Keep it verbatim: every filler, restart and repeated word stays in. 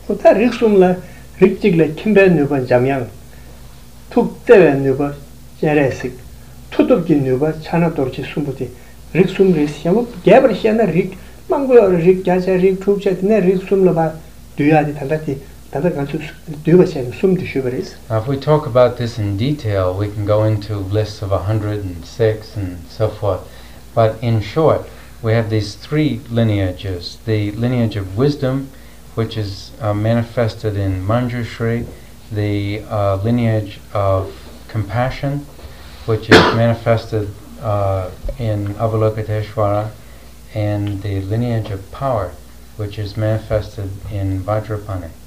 Kuta riksumla rikjigla kimbe nuba jamyang, tuk tewe nuba jeresik, tutubki nuba chana dorchi sumbuti, riksum ris, yamu gebar xena rik, mango rik gyaja rik chukcha dine riksumla ba duyadi tandati, tanda gansu duyba xena sumdi shubaris. Now if we talk about this in detail, we can go into lists of one hundred six and so forth. But in short, we have these three lineages. The lineage of wisdom, which is uh, manifested in Manjushri, the uh, lineage of compassion, which is manifested uh, in Avalokiteshvara, and the lineage of power, which is manifested in Vajrapani.